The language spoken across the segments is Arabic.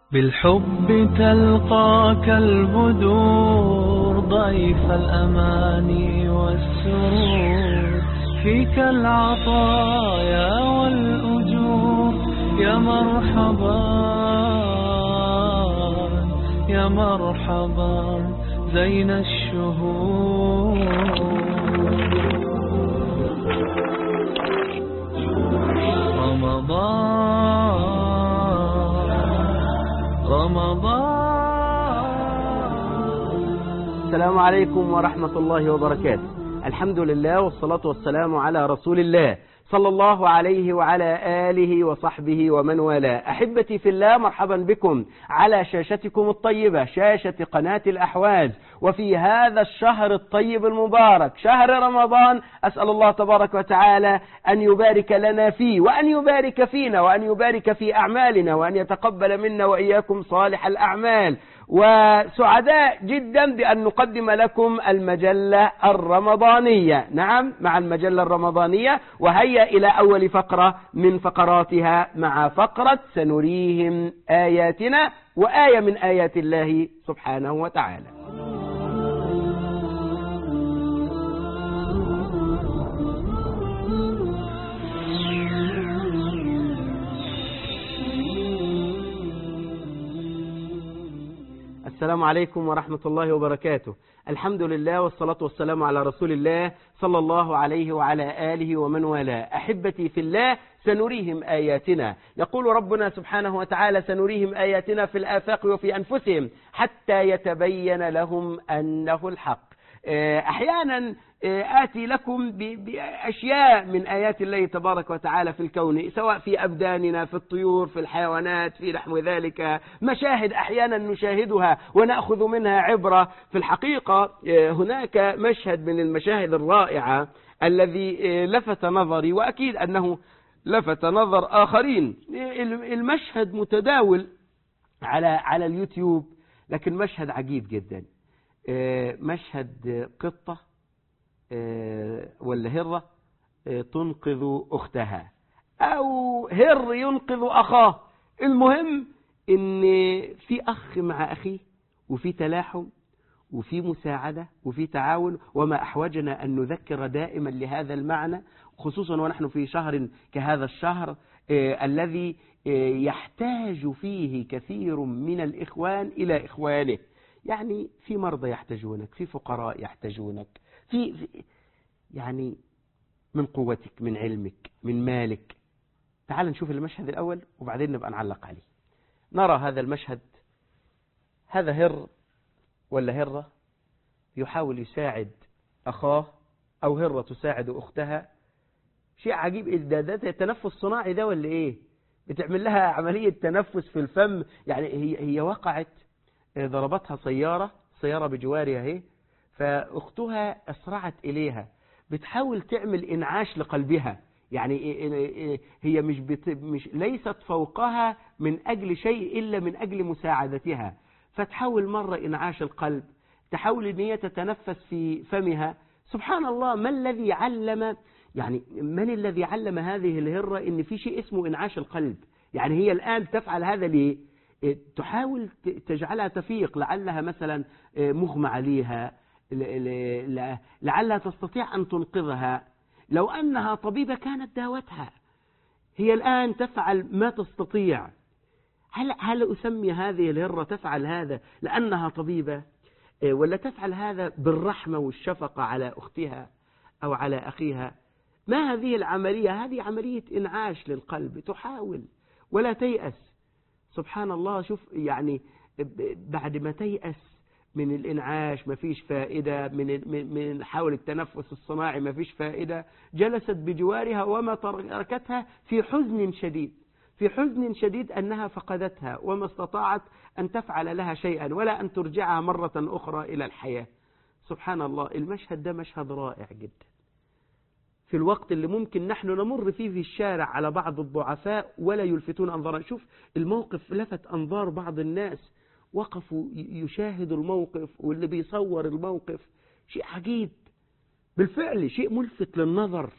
بالحب تلقاك البدور ضيف الأماني والسرور، فيك العطايا والأجور. يا مرحبا يا مرحبا زين الشهور. رمضان. السلام عليكم ورحمة الله وبركاته. الحمد لله والصلاة والسلام على رسول الله صلى الله عليه وعلى آله وصحبه ومن والاه. أحبتي في الله، مرحبا بكم على شاشتكم الطيبة، شاشة قناة الأحواز. وفي هذا الشهر الطيب المبارك، شهر رمضان، أسأل الله تبارك وتعالى أن يبارك لنا فيه، وأن يبارك فينا، وأن يبارك في أعمالنا، وأن يتقبل منا وإياكم صالح الأعمال. وسعداء جدا بأن نقدم لكم المجلة الرمضانية. نعم، مع المجلة الرمضانية. وهيا إلى أول فقرة من فقراتها، مع فقرة سنريهم آياتنا، وآية من آيات الله سبحانه وتعالى. السلام عليكم ورحمة الله وبركاته. الحمد لله والصلاة والسلام على رسول الله صلى الله عليه وعلى آله ومن والاه. أحبتي في الله، سنريهم آياتنا. يقول ربنا سبحانه وتعالى: سنريهم آياتنا في الآفاق وفي أنفسهم حتى يتبين لهم أنه الحق. أحيانا آتي لكم بأشياء من آيات الله تبارك وتعالى في الكون، سواء في أبداننا، في الطيور، في الحيوانات، في نحو ذلك. مشاهد أحيانا نشاهدها ونأخذ منها عبرة. في الحقيقة هناك مشهد من المشاهد الرائعة الذي لفت نظري، وأكيد أنه لفت نظر آخرين. المشهد متداول على اليوتيوب، لكن مشهد عجيب جدا. مشهد قطة ولا هرة تنقذ أختها، أو هر ينقذ أخاه. المهم إن في أخ مع أخيه، وفي تلاحم، وفي مساعدة، وفي تعاون. وما أحوجنا أن نذكر دائما لهذا المعنى، خصوصا ونحن في شهر كهذا الشهر الذي يحتاج فيه كثير من الإخوان إلى إخوانه. يعني في مرضى يحتاجونك، في فقراء يحتاجونك، في يعني من قوتك، من علمك، من مالك. تعال نشوف المشهد الأول وبعدين نبقى نعلق عليه. نرى هذا المشهد. هذا هر ولا هرة يحاول يساعد أخاه، أو هرة تساعد أختها. شيء عجيب. ده التنفس الصناعي ده ولا إيه؟ بتعمل لها عملية تنفس في الفم. يعني هي وقعت، ضربتها سيارة بجوارها هي، فأختها أسرعت إليها، بتحاول تعمل إنعاش لقلبها. يعني هي مش ليست فوقها من أجل شيء إلا من أجل مساعدتها. فتحاول مرة إنعاش القلب، تحاول أن هي تتنفس في فمها. سبحان الله، من الذي علم هذه الهرة إن في شيء اسمه إنعاش القلب؟ يعني هي الآن تفعل هذا ليه؟ تحاول تجعلها تفيق، لعلها مثلا مغمى عليها، لعلها تستطيع أن تنقذها. لو أنها طبيبة كانت داوتها. هي الآن تفعل ما تستطيع. هل أسمي هذه الهرة تفعل هذا لأنها طبيبة، ولا تفعل هذا بالرحمة والشفقة على أختها أو على أخيها؟ ما هذه العملية؟ هذه عملية إنعاش للقلب. تحاول ولا تيأس. سبحان الله. شوف، يعني بعد ما تيأس من الإنعاش ما فيش فائدة، من حاول التنفس الصناعي ما فيش فائدة، جلست بجوارها وما تركتها في حزن شديد، في حزن شديد أنها فقدتها، وما استطاعت أن تفعل لها شيئا ولا أن ترجعها مرة أخرى إلى الحياة. سبحان الله. المشهد ده مشهد رائع جدا، في الوقت اللي ممكن نحن نمر فيه في الشارع على بعض الضعفاء ولا يلفتون أنظارنا. شوف الموقف لفت أنظار بعض الناس، وقفوا يشاهدوا الموقف، واللي بيصور الموقف. شيء عجيب بالفعل، شيء ملفت للنظر.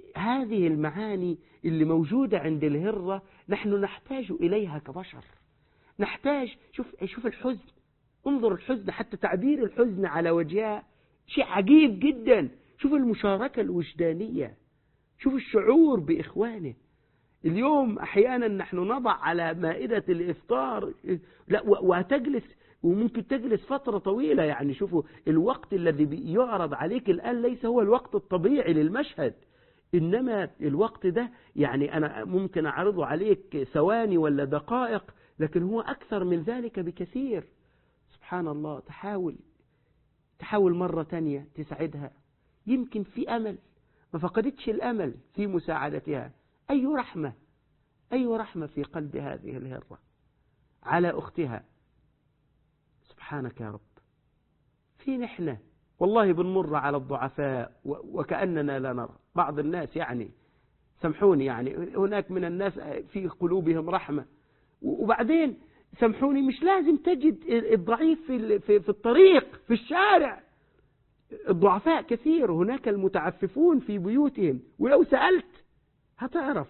هذه المعاني اللي موجودة عند الهرة نحن نحتاج إليها كبشر. نحتاج، شوف الحزن، انظر الحزن، حتى تعبير الحزن على وجهها شيء عجيب جدا. شوف المشاركة الوجدانية، شوف الشعور بإخوانه. اليوم أحيانا نحن نضع على مائدة الإفطار لا وتجلس، وممكن تجلس فترة طويلة. يعني شوفوا الوقت الذي يعرض عليك الآن ليس هو الوقت الطبيعي للمشهد، إنما الوقت ده يعني أنا ممكن أعرضه عليك ثواني ولا دقائق، لكن هو أكثر من ذلك بكثير. سبحان الله. تحاول مرة تانية تساعدها، يمكن في أمل، ما فقدتش الأمل في مساعدتها. أي رحمة في قلب هذه الهرة على أختها. سبحانك يا رب. في نحن والله بنمر على الضعفاء وكأننا لا نرى. بعض الناس يعني سامحوني، يعني هناك من الناس في قلوبهم رحمة، وبعدين سامحوني مش لازم تجد الضعيف في الطريق في الشارع. الضعفاء كثير، هناك المتعففون في بيوتهم، ولو سألت هتعرف.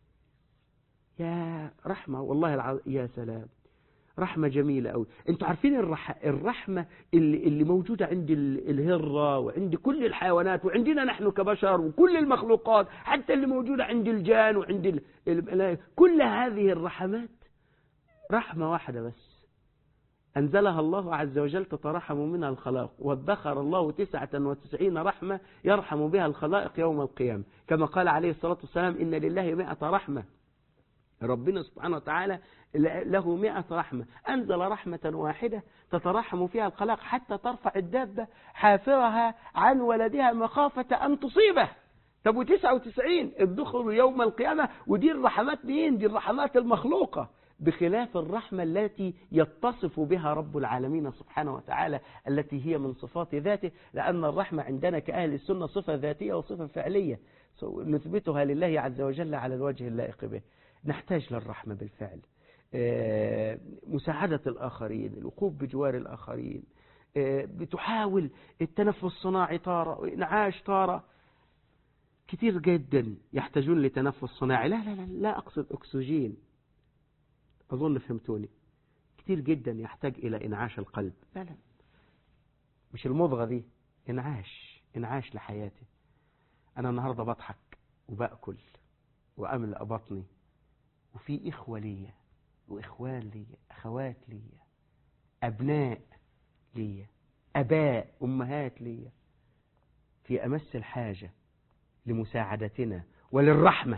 يا رحمة والله يا سلام، رحمة جميلة أوي. انتوا عارفين الرحمة اللي موجودة عند الهرة وعند كل الحيوانات وعندنا نحن كبشر وكل المخلوقات، حتى اللي موجودة عند الجان وعند كل هذه الرحمات رحمة واحدة بس أنزلها الله عز وجل تترحم منها الخلائق، وادخر الله 99 رحمة يرحم بها الخلائق يوم القيامة، كما قال عليه الصلاة والسلام إن لله 100 رحمة. ربنا سبحانه وتعالى له 100 رحمة، أنزل رحمة واحدة تترحم فيها الخلائق حتى ترفع الدابة حافرها عن ولدها مخافة أن تصيبه. طب و99 الدخل يوم القيامة، ودي الرحمات مين؟ دي الرحمات المخلوقة، بخلاف الرحمة التي يتصف بها رب العالمين سبحانه وتعالى التي هي من صفات ذاته، لأن الرحمة عندنا كأهل السنة صفة ذاتية وصفة فعلية نثبتها لله عز وجل على الوجه اللائق به. نحتاج للرحمة بالفعل، مساعدة الآخرين، الوقوف بجوار الآخرين، بتحاول التنفس الصناعي طارة وإنعاش طارة. كتير جدا يحتاجون لتنفس صناعي، لا أقصد أكسجين، أظن فهمتوني. كتير جدا يحتاج إلى إنعاش القلب، لا مش المضغة دي، إنعاش لحياتي. أنا النهاردة بضحك وبأكل وأملأ بطني، وفي إخوة لي وإخوان لي، أخوات لي، أبناء لي، أباء أمهات لي، في أمس الحاجة لمساعدتنا وللرحمة.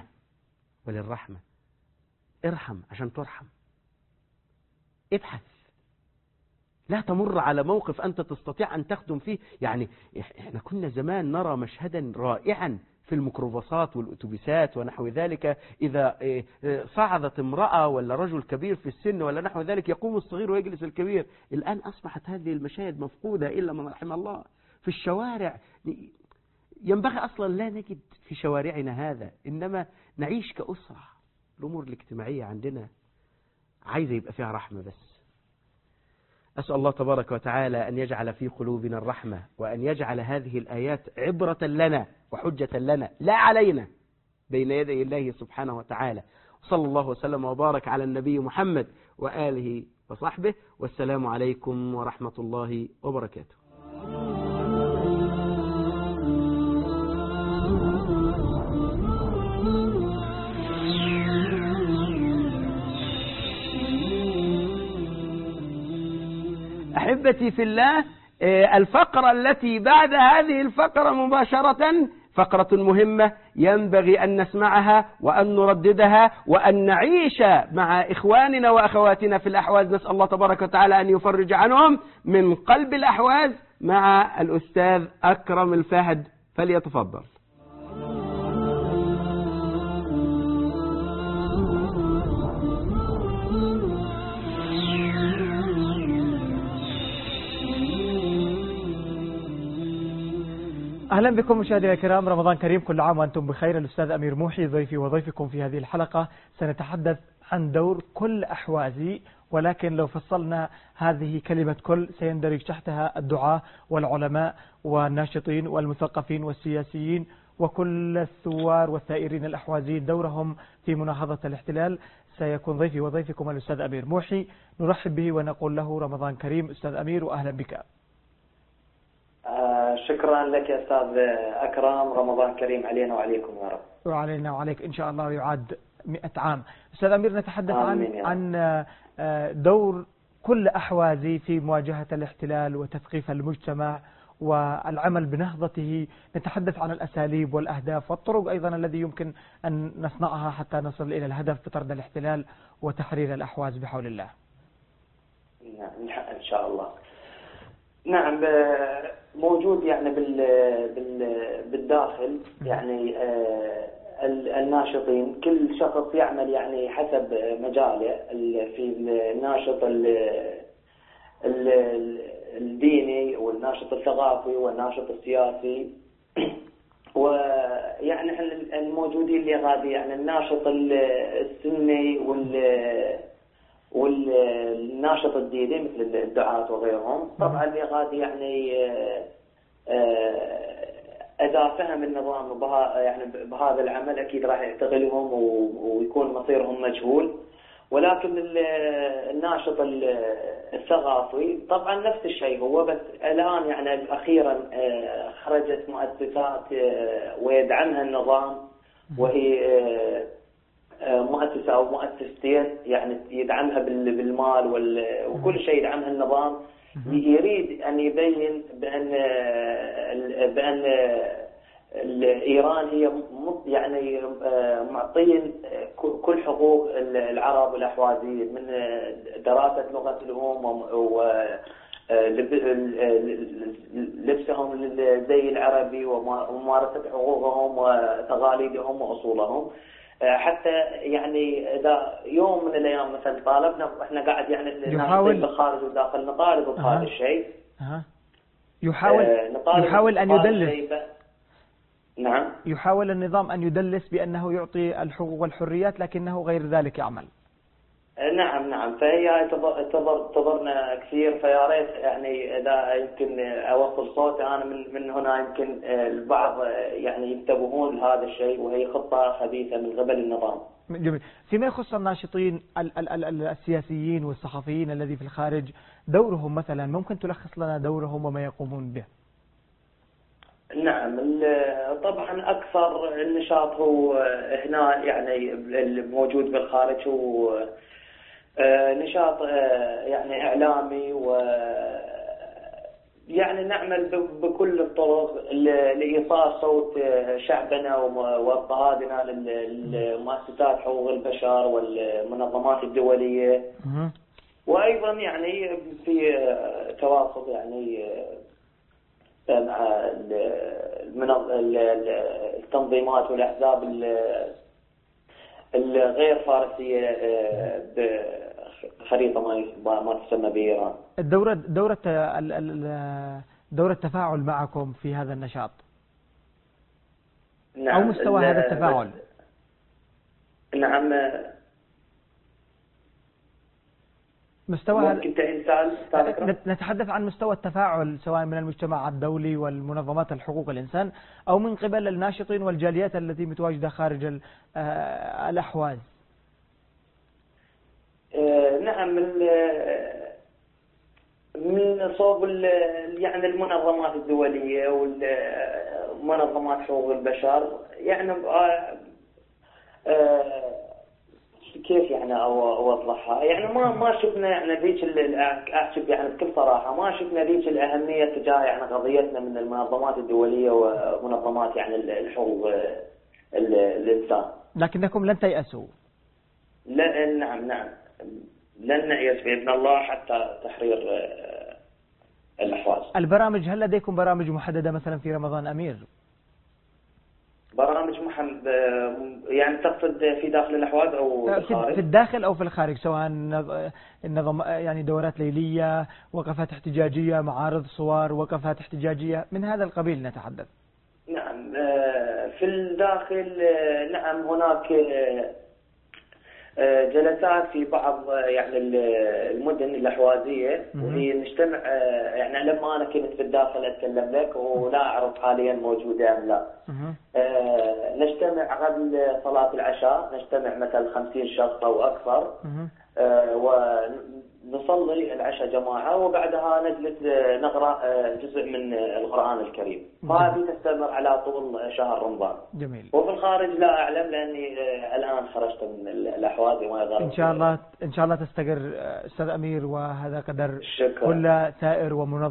ارحم عشان ترحم. ابحث، لا تمر على موقف أنت تستطيع أن تخدم فيه. يعني احنا كنا زمان نرى مشهدا رائعا في الميكروباصات والأتوبيسات ونحو ذلك، إذا صعدت امرأة ولا رجل كبير في السن ولا نحو ذلك يقوم الصغير ويجلس الكبير. الآن أصبحت هذه المشاهد مفقودة إلا من رحم الله. في الشوارع ينبغي أصلا لا نجد في شوارعنا هذا، إنما نعيش كأسرة. الأمور الاجتماعية عندنا عايزة يبقى فيها رحمة بس. أسأل الله تبارك وتعالى أن يجعل في قلوبنا الرحمة، وأن يجعل هذه الآيات عبرة لنا وحجة لنا لا علينا بين يدي الله سبحانه وتعالى. وصلى الله وسلم وبارك على النبي محمد وآله وصحبه، والسلام عليكم ورحمة الله وبركاته. أحبتي في الله، الفقرة التي بعد هذه الفقرة مباشرة فقرة مهمة ينبغي أن نسمعها وأن نرددها وأن نعيش مع إخواننا وأخواتنا في الأحواز. نسأل الله تبارك وتعالى أن يفرج عنهم من قلب الأحواز مع الأستاذ أكرم الفهد، فليتفضل. أهلا بكم مشاهدينا الكرام، رمضان كريم، كل عام وأنتم بخير. الأستاذ أمير موحي ضيفي وضيفكم في هذه الحلقة. سنتحدث عن دور كل أحوازي، ولكن لو فصلنا هذه كلمة كل سيندرج تحتها الدعاة والعلماء والناشطين والمثقفين والسياسيين وكل الثوار والثائرين الأحوازيين. دورهم في مناهضة الاحتلال سيكون ضيفي وضيفكم الأستاذ أمير موحي. نرحب به ونقول له رمضان كريم أستاذ أمير، وأهلا بك. شكرا لك يا أستاذ أكرم، رمضان كريم علينا وعليكم يا رب. وعلينا وعليك إن شاء الله، يعاد 100 عام. أستاذ أمير، نتحدث عن دور كل أحوازي في مواجهة الاحتلال وتثقيف المجتمع والعمل بنهضته. نتحدث عن الأساليب والأهداف والطرق أيضا الذي يمكن أن نصنعها حتى نصل إلى الهدف بطرد الاحتلال وتحرير الأحواز بحول الله. نعم إن شاء الله. نعم، موجود يعني بالداخل يعني الناشطين، كل شخص يعمل يعني حسب مجاله، في الناشط الديني والناشط الثقافي والناشط السياسي، ويعني احنا الموجودين اللي غادي يعني الناشط السني والناشط الديني مثل الدعاة وغيرهم. طبعا اللي غادي يعني إذا فهم النظام يعني بهذا العمل أكيد راح يعتقلهم ويكون مصيرهم مجهول. ولكن الناشط الثقافي طبعا نفس الشيء هو، بس الآن يعني أخيرا خرجت مؤسسات ويدعمها النظام، وهي مؤسسة أو مؤسستين يعني يدعمها بالمال وكل شيء يدعمها النظام. يريد أن يبين بأن إيران هي يعني معطين كل حقوق العرب والأحوازيين، من دراسة لغة الأم ولبسهم الزي العربي وممارسة حقوقهم وتقاليدهم وأصولهم. حتى يعني إذا يوم من الأيام مثلا طالبنا إحنا قاعد يعني يحاول بالخارج وداخل نطالب بهذا الشيء. يحاول أن يدلس. نعم، يحاول النظام أن يدلس بأنه يعطي الحقوق والحريات لكنه غير ذلك يعمل. نعم، فهي تضرنا كثير. فيا ريت يعني إذا يمكن أوصل صوتي أنا من هنا، يمكن البعض يعني ينتبهون لهذا الشيء، وهي خطة خبيثة من قبل النظام. جميل. فيما يخص الناشطين السياسيين والصحفيين الذي في الخارج، دورهم مثلا ممكن تلخص لنا دورهم وما يقومون به؟ نعم، طبعا أكثر النشاط هو هنا يعني الموجود بالخارج هو نشاط يعني إعلامي، و يعني نعمل بكل الطرق لإيصال صوت شعبنا واضطهادنا للمؤسسات حقوق البشر والمنظمات الدولية. وأيضا يعني في تواصل يعني مع التنظيمات والأحزاب الغير فارسية بخريطة ما تسمى بإيران. دورة التفاعل معكم في هذا النشاط، نعم، أو مستوى هذا التفاعل؟ نعم، مستوى نتحدث عن مستوى التفاعل سواء من المجتمع الدولي والمنظمات الحقوق الإنسان أو من قبل الناشطين والجاليات التي متواجدة خارج الأحواز. نعم، من صوب يعني المنظمات الدولية والمنظمات حقوق البشر، يعني كيف يعني أوضحها؟ يعني ما شفنا يعني ذيك أحسب يعني بكل صراحة ما شفنا ذيك الأهمية تجاه يعني قضيتنا من المنظمات الدولية ومنظمات يعني الحقوق الإنسان. لكنكم لن تيأسوا؟ لا، نعم، لن نيأس بإذن الله حتى تحرير الأحواز. البرامج، هل لديكم برامج محددة مثلا في رمضان أمير؟ برامج يعني تقصد في داخل الأحواز أو في الداخل أو في الخارج، سواء النظام يعني دورات ليلية، وقفات احتجاجية، معارض صور، وقفات احتجاجية من هذا القبيل نتحدث؟ نعم، في الداخل نعم هناك جلسات في بعض يعني المدن الأحوازية، وهي نجتمع يعني لما أنا كنت في الداخل أتكلم لك ولا أعرف حاليا موجودة أم لا. نجتمع قبل صلاة العشاء، نجتمع مثلا 50 شخص أو أكثر، ونصلي العشاء جماعة، وبعدها نجلس نقرأ جزء من القرآن الكريم. هذه تستمر على طول شهر رمضان. جميل. وفي الخارج لا أعلم، لأني الآن خرجت من الأحواز وما يغرب. إن شاء الله تستقر أستاذ أمير، وهذا قدر شكرا. كل ثائر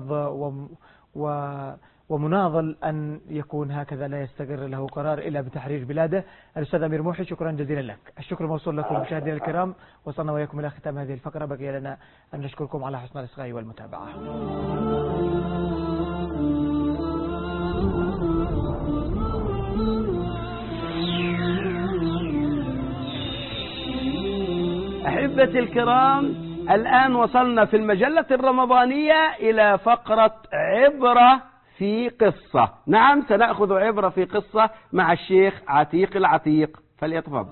ومناضل أن يكون هكذا، لا يستقر له قرار إلا بتحرير بلاده. الأستاذ أمير موحي، شكرا جزيلا لك. الشكر موصول لكم مشاهدينا الكرام، وصلنا وإياكم إلى ختام هذه الفقرة. بقي لنا أن نشكركم على حسن الإصغاء والمتابعة. أحبتي الكرام، الآن وصلنا في المجلة الرمضانية إلى فقرة عبرة في قصة. نعم، سنأخذ عبرة في قصة مع الشيخ عتيق العتيق، فليتفضل.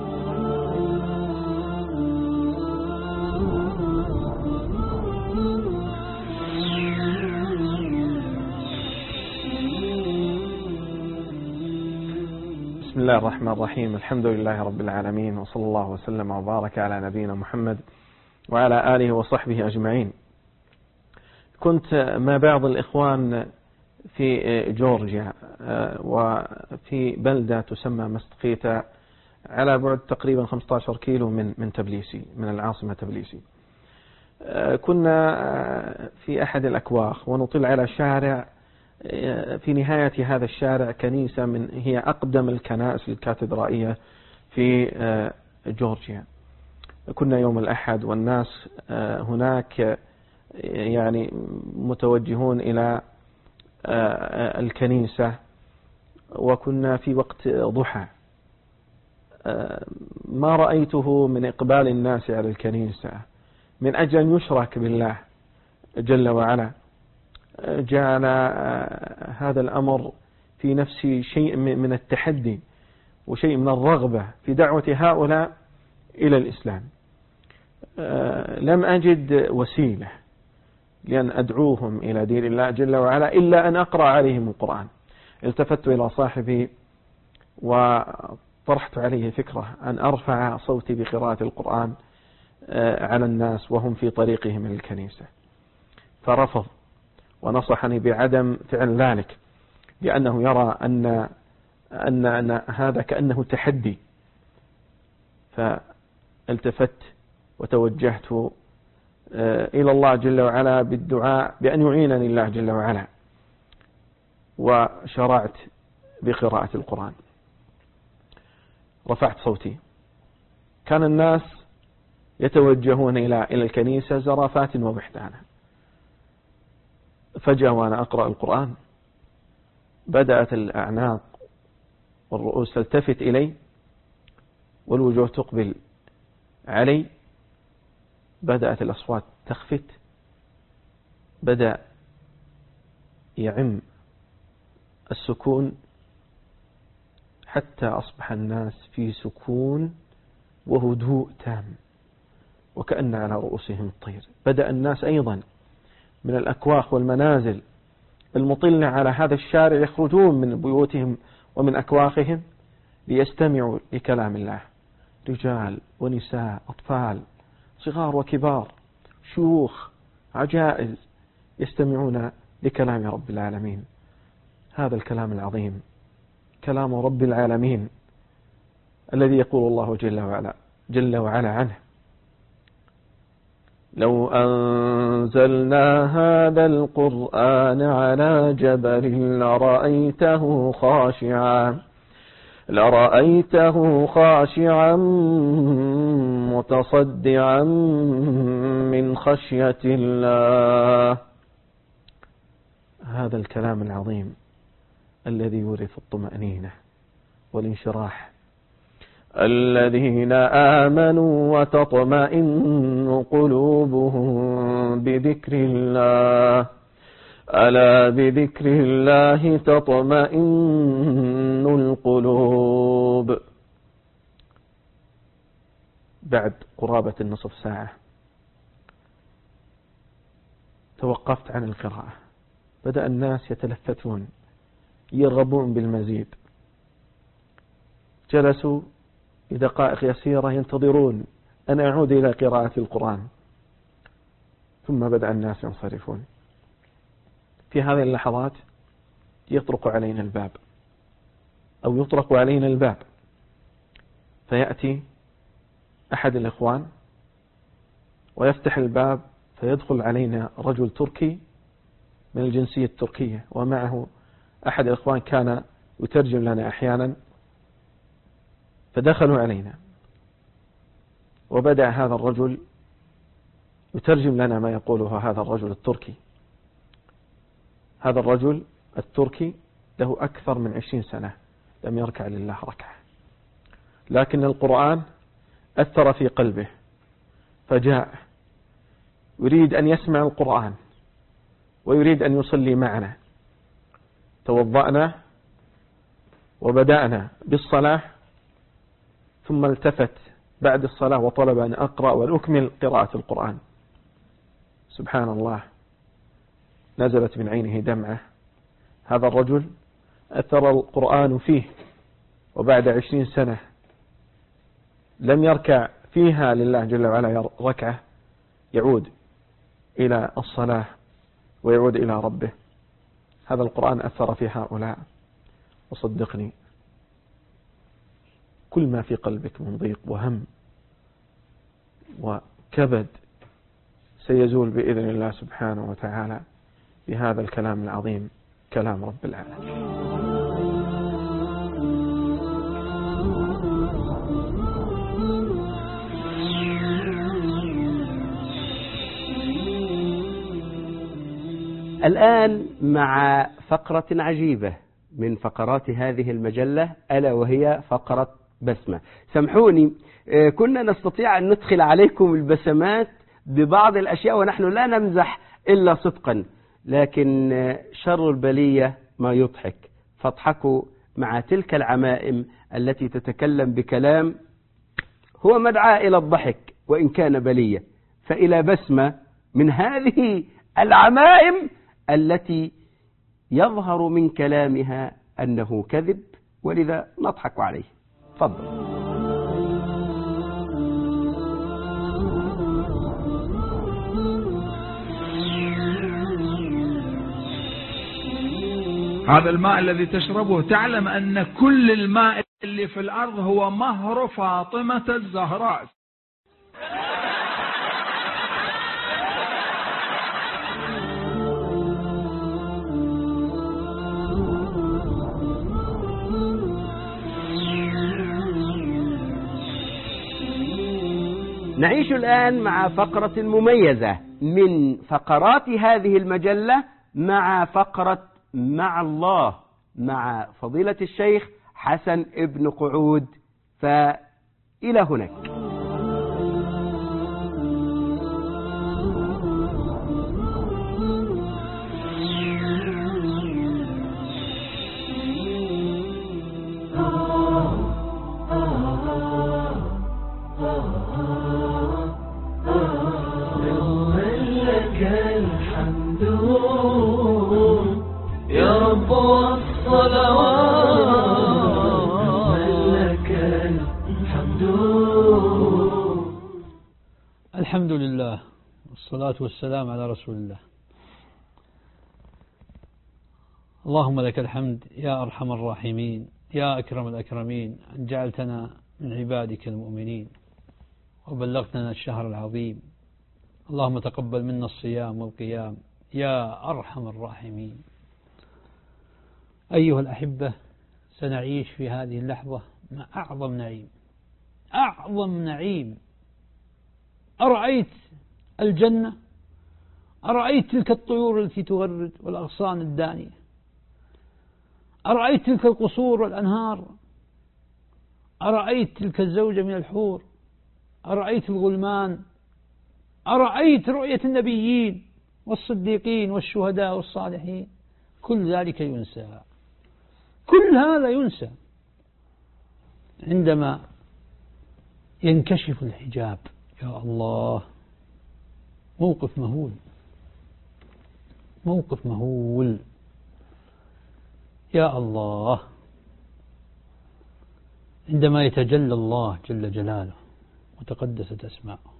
بسم الله الرحمن الرحيم. الحمد لله رب العالمين، وصلى الله وسلم وبارك على نبينا محمد وعلى آله وصحبه أجمعين. كنت مع بعض الإخوان في جورجيا، وفي بلدة تسمى مستقيتا، على بعد تقريبا 15 كيلو من تبليسي، من العاصمة تبليسي. كنا في أحد الأكواخ ونطل على شارع، في نهاية هذا الشارع كنيسة هي أقدم الكنائس الكاتدرائية في جورجيا. كنا يوم الأحد، والناس هناك يعني متوجهون إلى الكنيسة، وكنا في وقت ضحى. ما رأيته من إقبال الناس على الكنيسة من أجل أن يشرك بالله جل وعلا، جعل هذا الأمر في نفسي شيء من التحدي وشيء من الرغبة في دعوة هؤلاء إلى الإسلام. لم أجد وسيلة لأن أدعوهم إلى دين الله جل وعلا إلا أن أقرأ عليهم القرآن. التفت إلى صاحبي وطرحت عليه فكرة أن أرفع صوتي بقراءة القرآن على الناس وهم في طريقهم إلى الكنيسة، فرفض ونصحني بعدم فعل ذلك، لأنه يرى أن هذا كأنه تحدي. فالتفت وتوجهت إلى الله جل وعلا بالدعاء بأن يعينني الله جل وعلا، وشرعت بقراءة القرآن. رفعت صوتي، كان الناس يتوجهون إلى الكنيسة زرافات وبحثانا. فجأة وأنا أقرأ القرآن بدأت الأعناق والرؤوس تلتفت إلي والوجوه تقبل علي، بدأت الأصوات تخفت، بدأ يعم السكون، حتى أصبح الناس في سكون وهدوء تام، وكأن على رؤوسهم الطير. بدأ الناس أيضا من الأكواخ والمنازل المطلة على هذا الشارع يخرجون من بيوتهم ومن أكواخهم ليستمعوا لكلام الله، رجال ونساء، أطفال، صغار وكبار، شيوخ، عجائز، يستمعون لكلام رب العالمين. هذا الكلام العظيم كلام رب العالمين الذي يقول الله جل وعلا عنه: لو أنزلنا هذا القرآن على جبل لرأيته خاشعا متصدعا من خشية الله. هذا الكلام العظيم الذي يورث الطمأنينة والانشراح. الذين آمنوا وتطمئن قلوبهم بذكر الله، ألا بذكر الله تطمئن القلوب. بعد قرابة النصف ساعة توقفت عن القراءة، بدأ الناس يتلفتون يرغبون بالمزيد. جلسوا لدقائق يسيرة ينتظرون أن أعود إلى قراءة القرآن، ثم بدأ الناس ينصرفون. في هذه اللحظات يطرق علينا الباب أو يطرق علينا الباب، فيأتي أحد الإخوان ويفتح الباب، فيدخل علينا رجل تركي من الجنسية التركية، ومعه أحد الإخوان كان يترجم لنا أحيانا، فدخلوا علينا وبدأ هذا الرجل يترجم لنا ما يقوله هذا الرجل التركي. هذا الرجل التركي له أكثر من 20 سنة لم يركع لله ركعة، لكن القرآن أثر في قلبه فجاء يريد أن يسمع القرآن ويريد أن يصلي معنا. توضأنا وبدأنا بالصلاة، ثم التفت بعد الصلاة وطلب أن أقرأ وأكمل قراءة القرآن. سبحان الله، نزلت من عينه دمعة. هذا الرجل أثر القرآن فيه، وبعد 20 سنة لم يركع فيها لله جل وعلا ركعة، يعود إلى الصلاة ويعود إلى ربه. هذا القرآن أثر في هؤلاء، وصدقني كل ما في قلبك من ضيق وهم وكبد سيزول بإذن الله سبحانه وتعالى بهذا الكلام العظيم، كلام رب العالمين. الآن مع فقرة عجيبة من فقرات هذه المجلة، ألا وهي فقرة بسمة. سامحوني، كنا نستطيع أن ندخل عليكم البسمات ببعض الأشياء ونحن لا نمزح إلا صدقا، لكن شر البلية ما يضحك، فاضحكوا مع تلك العمائم التي تتكلم بكلام هو مدعاة إلى الضحك وإن كان بلية، فإلى بسمة من هذه العمائم التي يظهر من كلامها أنه كذب، ولذا نضحك عليه. تفضل. هذا الماء الذي تشربه تعلم أن كل الماء اللي في الأرض هو مهر فاطمة الزهراء. نعيش الآن مع فقرة مميزة من فقرات هذه المجلة، مع فقرة مع الله مع فضيلة الشيخ حسن ابن قعود. فإلى هناك. الحمد لله والصلاة والسلام على رسول الله. اللهم لك الحمد يا أرحم الراحمين، يا أكرم الأكرمين، أن جعلتنا من عبادك المؤمنين وبلغتنا الشهر العظيم. اللهم تقبل منا الصيام والقيام يا أرحم الراحمين. أيها الأحبة، سنعيش في هذه اللحظة مع أعظم نعيم، أعظم نعيم. أرأيت الجنة؟ أرأيت تلك الطيور التي تغرد والأغصان الدانية؟ أرأيت تلك القصور والأنهار؟ أرأيت تلك الزوجة من الحور؟ أرأيت الغلمان؟ أرأيت رؤية النبيين والصديقين والشهداء والصالحين؟ كل ذلك ينسى، كل هذا ينسى عندما ينكشف الحجاب. يا الله، موقف مهول، موقف مهول. يا الله، عندما يتجلى الله جل جلاله وتقدست أسماؤه.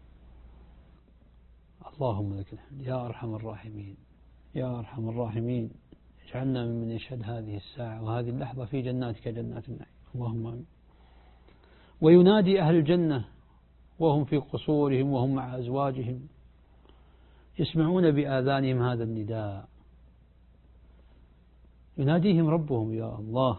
اللهم لك الحمد يا أرحم الراحمين، يا أرحم الراحمين، اجعلنا ممن يشهد هذه الساعة وهذه اللحظة في جناتك جنات النعيم، اللهم آمين. وينادي أهل الجنة وهم في قصورهم وهم مع أزواجهم يسمعون بآذانهم هذا النداء، يناديهم ربهم يا الله.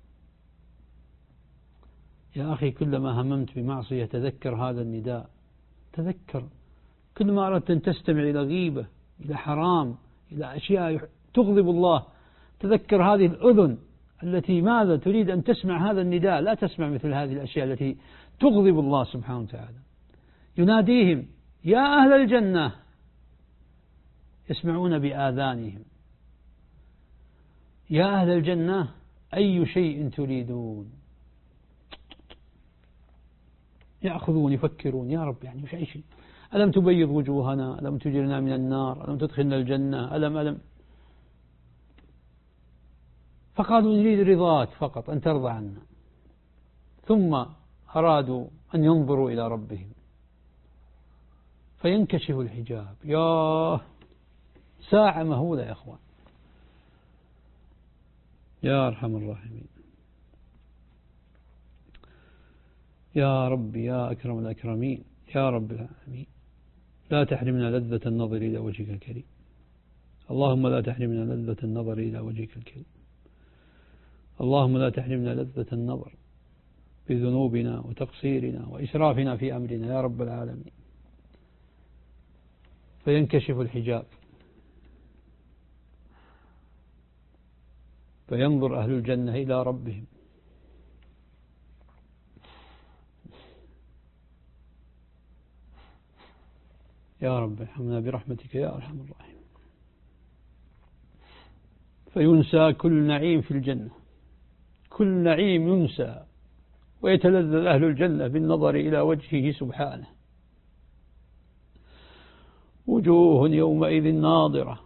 يا أخي كلما هممت بمعصية تذكر هذا النداء، تذكر كلما أردت أن تستمع إلى غيبة، إلى حرام، إلى أشياء تغضب الله، تذكر هذه الأذن التي ماذا تريد أن تسمع هذا النداء، لا تسمع مثل هذه الأشياء التي تغضب الله سبحانه وتعالى. يناديهم يا أهل الجنة، يسمعون بآذانهم يا أهل الجنة أي شيء تريدون، يأخذون يفكرون يا رب يعني وش أي شيء، ألم تبيض وجوهنا، ألم تجرنا من النار، ألم تدخلنا الجنة، ألم فقالوا نريد رضاك فقط أن ترضى عنا. ثم أرادوا أن ينظروا إلى ربهم فينكشف الحجاب. يا ساعة مهولة يا أخوان، يا أرحم الراحمين، يا رب يا أكرم الأكرمين، يا رب العالمين، لا تحرمنا لذة النظر إلى وجهك الكريم، اللهم لا تحرمنا لذة النظر إلى وجهك الكريم، اللهم لا تحرمنا لذة النظر بذنوبنا وتقصيرنا وإسرافنا في أمرنا يا رب العالمين. فينكشف الحجاب فينظر أهل الجنة إلى ربهم يا رب ارحمنا برحمتك يا أرحم الراحمين. فينسى كل نعيم في الجنة، كل نعيم ينسى، ويتلذذ أهل الجنة بالنظر إلى وجهه سبحانه. وجوه يومئذ ناظرة،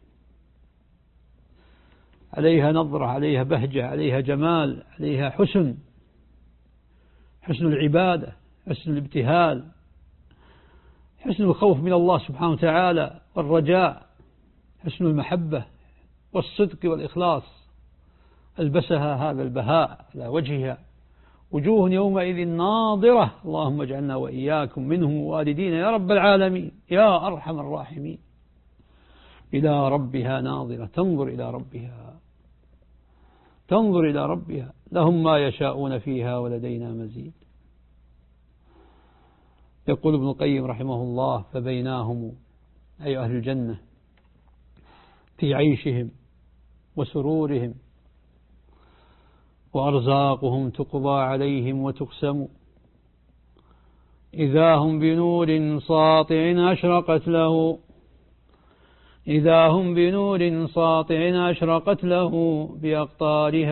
عليها نظرة، عليها بهجة، عليها جمال، عليها حسن العبادة، حسن الابتهال، حسن الخوف من الله سبحانه وتعالى والرجاء، حسن المحبة والصدق والإخلاص، ألبسها هذا البهاء على وجهها. وجوه يومئذ ناظرة، اللهم اجعلنا وإياكم منهم والدين يا رب العالمين يا أرحم الراحمين، إلى ربها ناظرة، تنظر إلى ربها، تنظر إلى ربها، لهم ما يشاءون فيها ولدينا مزيد. يقول ابن القيم رحمه الله فبيناهم أي أهل الجنة في عيشهم وسرورهم وأرزاقهم تقضى عليهم وتقسم، إذا هم بنور ساطع أشرقت له، إذا هم بنور ساطع أشرقت له بأقطارها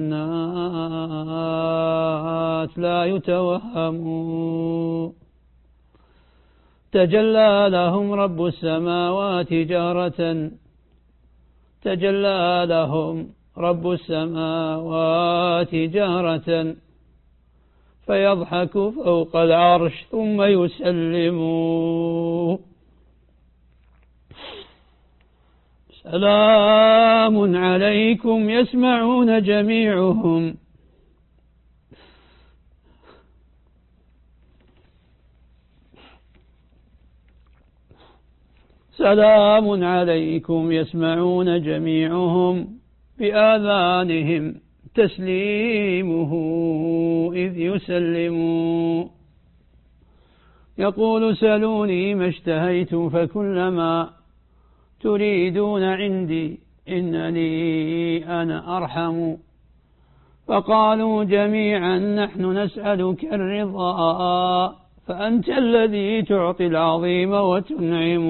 الجنات لا يتوهم، تجلى لهم رب السماوات جهرة، تجلى لهم رب السماوات جهرة، فيضحك فوق العرش ثم يسلم، سلام عليكم يسمعون جميعهم، سلام عليكم يسمعون جميعهم بآذانهم تسليمه إذ يسلم، يقول سلوني ما اشتهيت فكلما تريدون عندي إنني أنا أرحم، فقالوا جميعا نحن نسألك الرضا فأنت الذي تعطي العظيم وتنعم،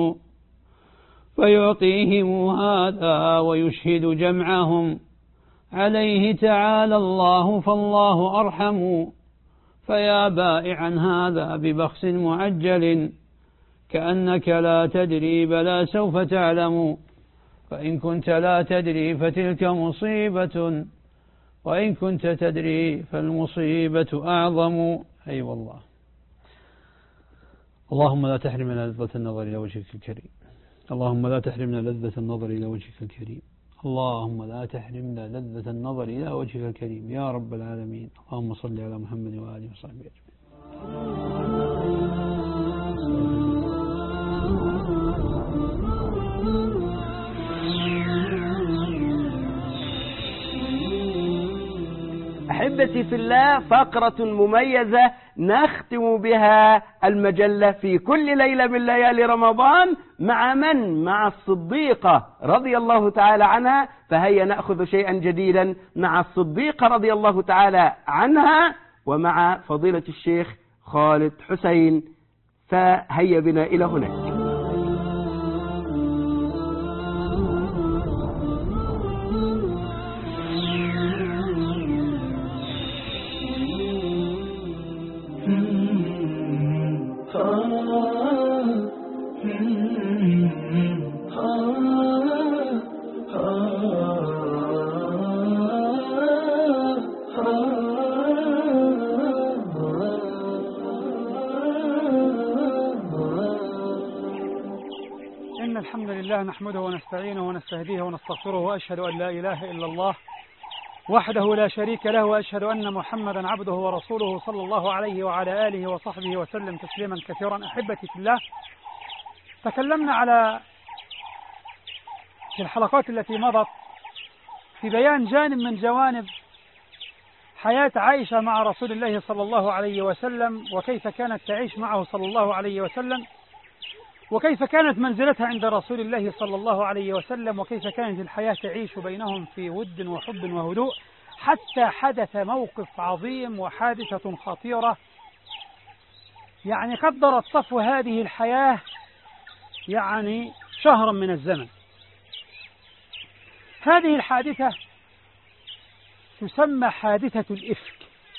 فيعطيهم هذا ويشهد جمعهم عليه تعالى الله فالله أرحم، فيا بائعا هذا ببخس معجل كأنك لا تدري بلى سوف تعلم، فإن كنت لا تدري فتلك مصيبة وإن كنت تدري فالمصيبة أعظم. أي والله. اللهم لا تحرمنا لذة النظر إلى وجهك الكريم. اللهم لا تحرمنا لذة النظر إلى وجهك الكريم. اللهم لا تحرمنا لذة النظر إلى وجهك الكريم يا رب العالمين. اللهم صل على محمد وآله وصحبه أجمعين. أحبتي في الله، فقرة مميزة نختم بها المجلة في كل ليلة من ليالي رمضان. مع من؟ مع الصديقة رضي الله تعالى عنها. فهيا نأخذ شيئا جديدا مع الصديقة رضي الله تعالى عنها ومع فضيلة الشيخ خالد حسين. فهيا بنا إلى هناك. إن الحمد لله نحمده ونستعينه ونستهديه ونستغفره، وأشهد أن لا إله إلا الله وحده لا شريك له، وأشهد أن محمدا عبده ورسوله صلى الله عليه وعلى آله وصحبه وسلم تسليما كثيرا. أحبتي في الله، تكلمنا في الحلقات التي مضت في بيان جانب من جوانب حياة عائشة مع رسول الله صلى الله عليه وسلم، وكيف كانت تعيش معه صلى الله عليه وسلم، وكيف كانت منزلتها عند رسول الله صلى الله عليه وسلم، وكيف كانت الحياة تعيش بينهم في ود وحب وهدوء، حتى حدث موقف عظيم وحادثة خطيرة يعني قدرت صفو هذه الحياة يعني شهرا من الزمن. هذه الحادثة تسمى حادثة الإفك،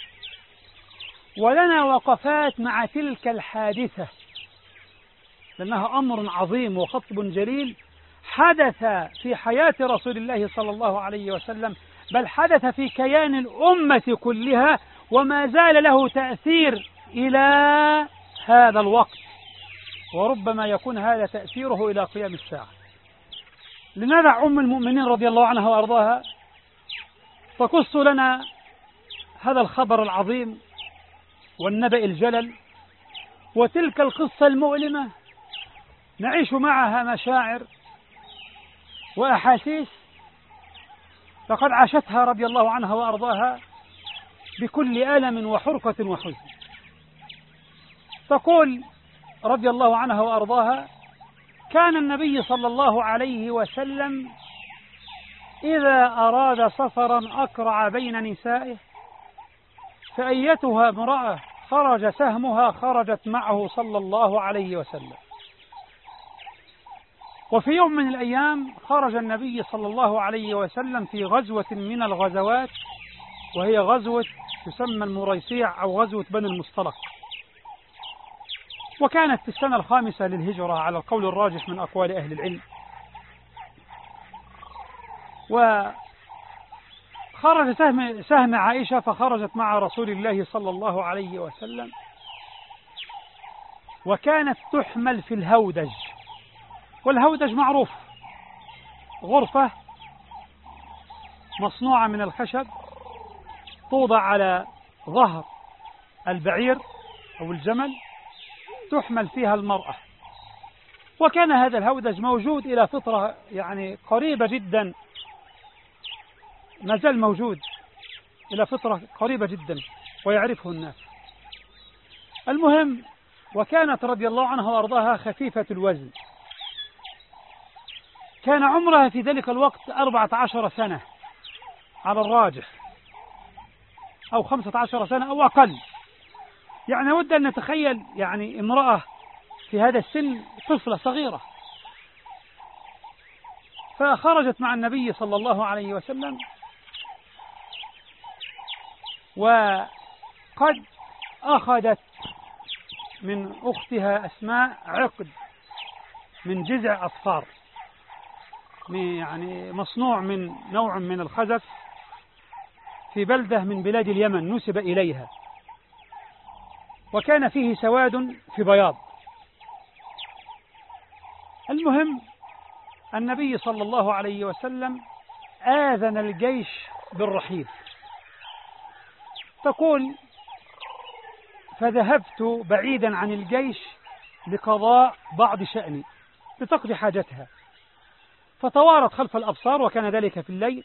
ولنا وقفات مع تلك الحادثة لأنها أمر عظيم وخطب جليل حدث في حياة رسول الله صلى الله عليه وسلم، بل حدث في كيان الأمة كلها، وما زال له تأثير إلى هذا الوقت، وربما يكون هذا تأثيره إلى قيام الساعة. لندع أم المؤمنين رضي الله عنها وأرضاها تقص لنا هذا الخبر العظيم والنبأ الجلل وتلك القصة المؤلمة، نعيش معها مشاعر وأحاسيس لقد عاشتها رضي الله عنها وأرضاها بكل ألم وحرقة وحزن. تقول رضي الله عنها وأرضاها: كان النبي صلى الله عليه وسلم إذا أراد سفرا أقرع بين نسائه، فأيتها امرأة خرج سهمها خرجت معه صلى الله عليه وسلم. وفي يوم من الأيام خرج النبي صلى الله عليه وسلم في غزوة من الغزوات، وهي غزوة تسمى المريسيع أو غزوة بني المصطلق، وكانت في السنة الخامسة للهجرة على القول الراجح من أقوال أهل العلم. وخرج سهم عائشة فخرجت مع رسول الله صلى الله عليه وسلم، وكانت تحمل في الهودج. والهودج معروف، غرفة مصنوعة من الخشب توضع على ظهر البعير أو الجمل تحمل فيها المرأة. وكان هذا الهودج موجود إلى فترة يعني قريبة جدا، ما زال موجود إلى فترة قريبة جدا ويعرفه الناس. المهم، وكانت رضي الله عنها وأرضاها خفيفة الوزن، كان عمرها في ذلك الوقت 14 سنة على الراجح، أو 15 سنة أو أقل. يعني ود أن نتخيل يعني امرأة في هذا السن، طفلة صغيرة. فخرجت مع النبي صلى الله عليه وسلم، وقد أخذت من أختها أسماء عقد من جذع أصفار، يعني مصنوع من نوع من الخزف، في بلدة من بلاد اليمن نسب إليها، وكان فيه سواد في بياض. المهم النبي صلى الله عليه وسلم آذن الجيش بالرحيل. تقول فذهبت بعيدا عن الجيش لقضاء بعض شأني، لتقضي حاجتها، فتوارت خلف الأبصار، وكان ذلك في الليل.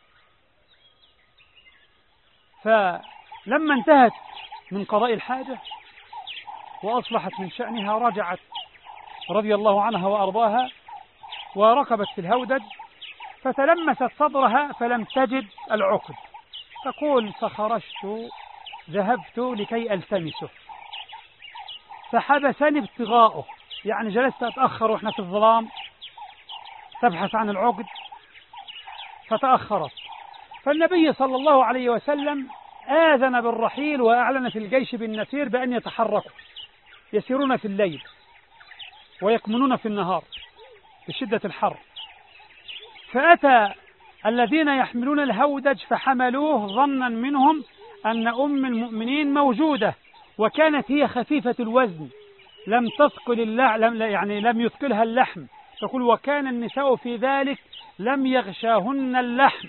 فلما انتهت من قضاء الحاجة وأصلحت من شأنها رجعت رضي الله عنها وأرضاها وركبت في الهودج، فتلمست صدرها فلم تجد العقد. تقول فخرجت ذهبت لكي ألتمسه فحبسني ابتغاؤه، يعني جلست أتأخر وإحنا في الظلام تبحث عن العقد فتأخرت. فالنبي صلى الله عليه وسلم آذن بالرحيل وأعلن في الجيش بالنسير بأن يتحركوا، يسيرون في الليل ويكمنون في النهار بشدة الحر. فأتى الذين يحملون الهودج فحملوه ظنا منهم أن أم المؤمنين موجودة، وكانت هي خفيفة الوزن لم تثقل يعني لم يثقلها اللحم. تقول وكان النساء في ذلك لم يغشاهن اللحم،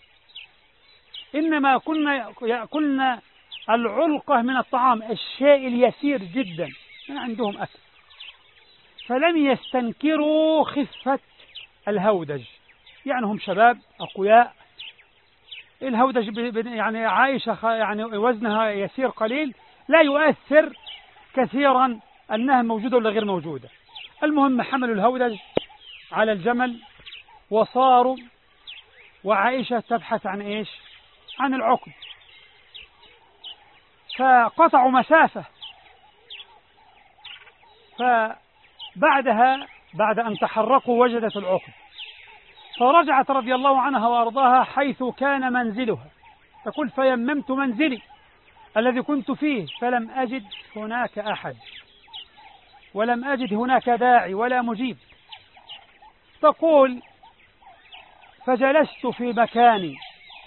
إنما يأكلن العلقة من الطعام، الشيء اليسير جدا، ما عندهم أكل. فلم يستنكروا خفة الهودج، يعني هم شباب أقوياء. الهودج يعني عائشة يعني وزنها يسير قليل، لا يؤثر كثيرا أنها موجودة ولا غير موجودة. المهم حملوا الهودج على الجمل وصاروا، وعائشة تبحث عن إيش؟ عن العقد. فقطعوا مسافة، فبعدها بعد أن تحركوا وجدت العقد، فرجعت رضي الله عنها وأرضاها حيث كان منزلها. تقول فيممت منزلي الذي كنت فيه فلم أجد هناك أحد، ولم أجد هناك داعي ولا مجيب. تقول فجلست في مكاني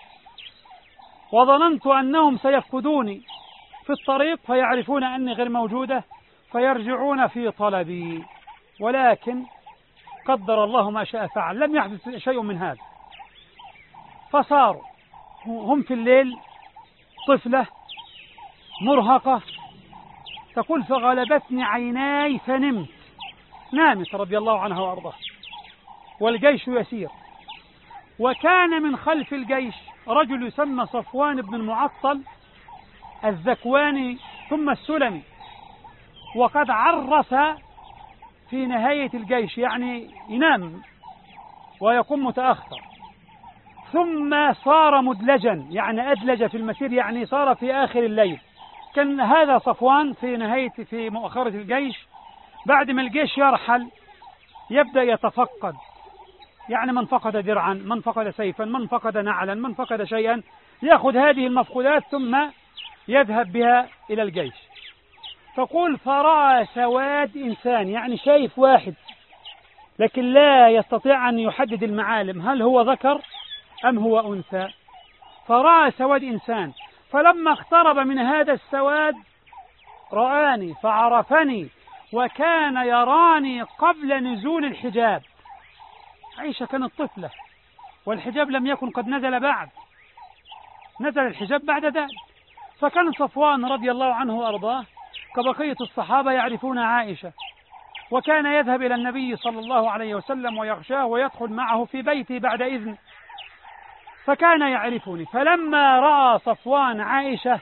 وظننت أنهم سيفقدوني في الطريق فيعرفون أني غير موجودة فيرجعون في طلبي، ولكن قدر الله ما شاء فعل، لم يحدث شيء من هذا. فصاروا هم في الليل طفلة مرهقة. تقول فغلبتني عيناي فنمت، نامت رضي الله عنها وأرضاها، والجيش يسير. وكان من خلف الجيش رجل يسمى صفوان بن المعطل الذكواني ثم السلمي، وقد عرس في نهاية الجيش، يعني ينام ويقوم متأخر. ثم صار مدلجا، يعني أدلج في المسير، يعني صار في آخر الليل. كان هذا صفوان في مؤخرة الجيش، بعد ما الجيش يرحل يبدأ يتفقد، يعني من فقد درعا، من فقد سيفا، من فقد نعلا، من فقد شيئا، يأخذ هذه المفقودات ثم يذهب بها إلى الجيش. تقول فرأى سواد إنسان، يعني شايف واحد لكن لا يستطيع أن يحدد المعالم، هل هو ذكر أم هو أنثى. فرأى سواد إنسان، فلما اقترب من هذا السواد رآني فعرفني، وكان يراني قبل نزول الحجاب. عائشة كانت طفلة والحجاب لم يكن قد نزل بعد، نزل الحجاب بعد ذلك. فكان صفوان رضي الله عنه وأرضاه كبقية الصحابة يعرفون عائشة، وكان يذهب إلى النبي صلى الله عليه وسلم ويغشاه ويدخل معه في بيته بعد إذن، فكان يعرفني. فلما رأى صفوان عائشة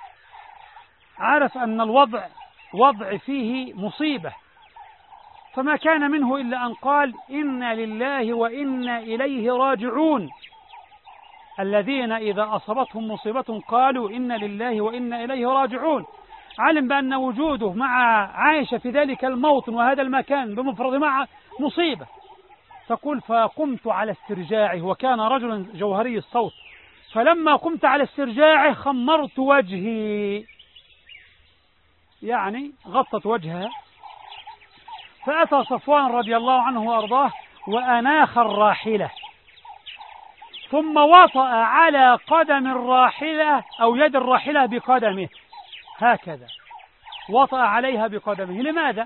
عرف أن وضع فيه مصيبة، فما كان منه إلا أن قال إنا لله وإنا إليه راجعون. الذين إذا أصابتهم مصيبة قالوا إنا لله وإنا إليه راجعون. علم بأن وجوده مع عائشة في ذلك الموطن وهذا المكان بمفرد مع مصيبة. تقول فقمت على استرجاعه، وكان رجلا جوهري الصوت، فلما قمت على استرجاعه خمرت وجهي، يعني غطت وجهها. فأتى صفوان رضي الله عنه وأرضاه وأناخ الراحلة، ثم وطأ على قدم الراحلة أو يد الراحلة بقدمه هكذا، وطأ عليها بقدمه. لماذا؟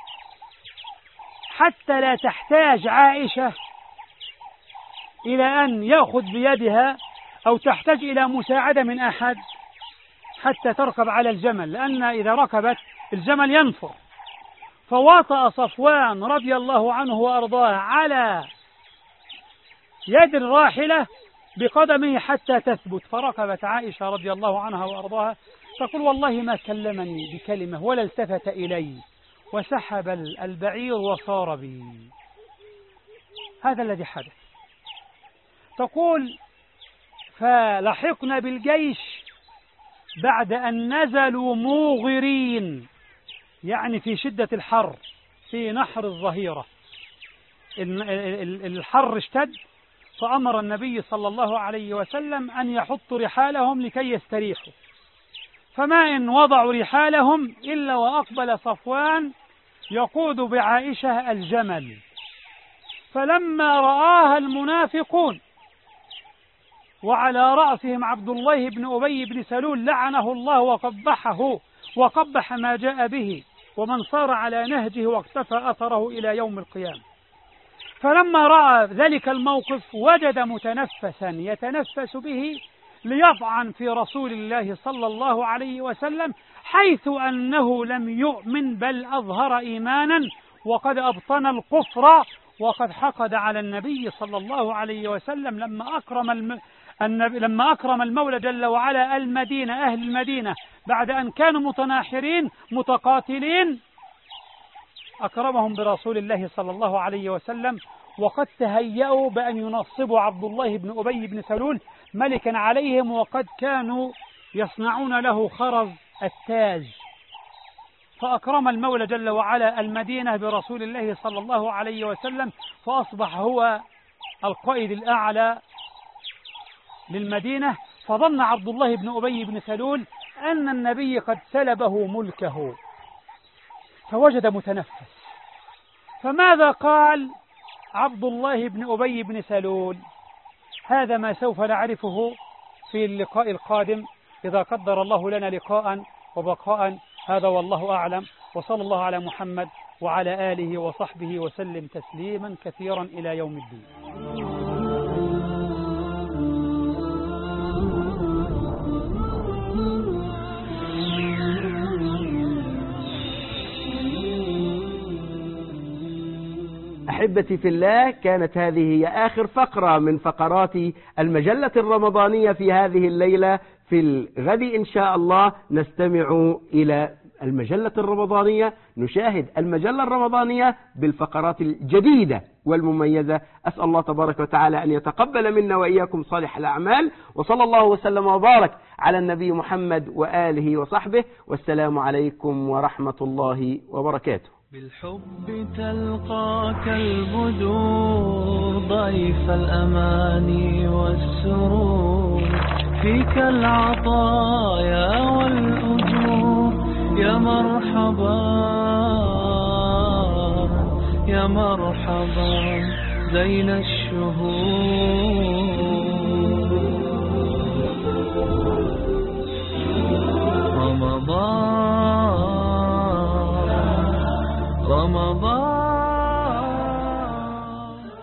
حتى لا تحتاج عائشة إلى أن يأخذ بيدها أو تحتاج إلى مساعدة من أحد حتى تركب على الجمل، لأن إذا ركبت الجمل ينفر. فوطأ صفوان رضي الله عنه وأرضاه على يد الراحلة بقدمه حتى تثبت، فركبت عائشة رضي الله عنها وأرضاها تقول والله ما كلمني بكلمة ولا التفت إلي، وسحب البعير وصار بي. هذا الذي حدث. تقول فلحقنا بالجيش بعد أن نزلوا موغرين، يعني في شدة الحر في نحر الظهيرة، الحر اشتد، فأمر النبي صلى الله عليه وسلم أن يحطوا رحالهم لكي يستريحوا، فما إن وضعوا رحالهم إلا وأقبل صفوان يقود بعائشة الجمل، فلما رآها المنافقون وعلى رأسهم عبد الله بن أبي بن سلول لعنه الله وقبحه وقبح ما جاء به ومن صار على نهجه واقتفى أثره إلى يوم القيامة، فلما رأى ذلك الموقف وجد متنفسا يتنفس به ليطعن في رسول الله صلى الله عليه وسلم، حيث أنه لم يؤمن بل أظهر إيمانا وقد أبطن الكفر وقد حقد على النبي صلى الله عليه وسلم لما أكرم المولى جل وعلا المدينة، أهل المدينة، بعد أن كانوا متناحرين متقاتلين أكرمهم برسول الله صلى الله عليه وسلم، وقد تهيأوا بأن ينصبوا عبد الله بن أبي بن سلول ملكا عليهم، وقد كانوا يصنعون له خرز التاج، فأكرم المولى جل وعلا المدينة برسول الله صلى الله عليه وسلم، فأصبح هو القائد الأعلى للمدينة. فظن عبد الله بن أبي بن سلول أن النبي قد سلبه ملكه، فوجد متنفس. فماذا قال عبد الله بن أبي بن سلول؟ هذا ما سوف نعرفه في اللقاء القادم إذا قدر الله لنا لقاء وبقاء. هذا والله أعلم، وصلى الله على محمد وعلى آله وصحبه وسلم تسليما كثيرا إلى يوم الدين. أحبتي في الله، كانت هذه هي آخر فقرة من فقرات المجلة الرمضانية في هذه الليلة. في الغد إن شاء الله نستمع إلى المجلة الرمضانية، نشاهد المجلة الرمضانية بالفقرات الجديدة والمميزة. أسأل الله تبارك وتعالى أن يتقبل منا وإياكم صالح الأعمال، وصلى الله وسلم وبارك على النبي محمد وآله وصحبه، والسلام عليكم ورحمة الله وبركاته. بالحب تلقاك البدور ضيف الأماني والسرور، فيك العطايا والأجور، يا مرحبا يا مرحبا زين الشهور. رمضان